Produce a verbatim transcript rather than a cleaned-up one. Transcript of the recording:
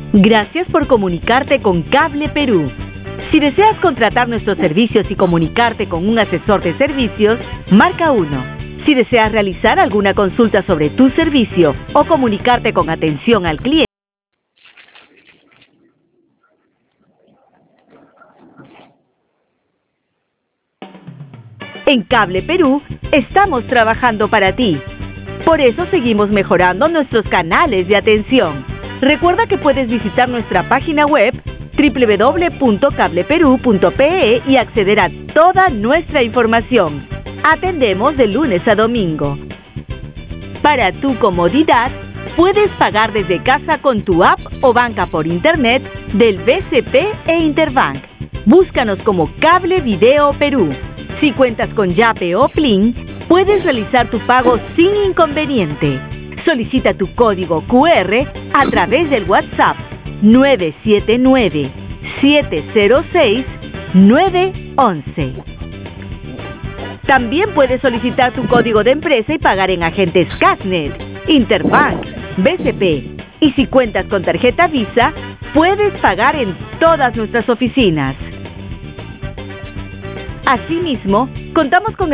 Gracias por comunicarte con Cable Perú. Si deseas contratar nuestros servicios y comunicarte con un asesor de servicios, marca uno. Si deseas realizar alguna consulta sobre tu servicio o comunicarte con atención al cliente, en Cable Perú estamos trabajando para ti. Por eso seguimos mejorando nuestros canales de atención. Recuerda que puedes visitar nuestra página web doble u doble u doble u punto cable perú punto pe e y acceder a toda nuestra información. Atendemos de lunes a domingo. Para tu comodidad, puedes pagar desde casa con tu app o banca por internet del B C P e Interbank. Búscanos como Cable Video Perú. Si cuentas con Yape o Plin, puedes realizar tu pago sin inconveniente. Solicita tu código cu erre a través del WhatsApp nueve siete nueve, siete cero seis, nueve once. También puedes solicitar tu código de empresa y pagar en agentes Casnet, Interbank, B C P. Y si cuentas con tarjeta Visa, puedes pagar en todas nuestras oficinas. Asimismo, contamos con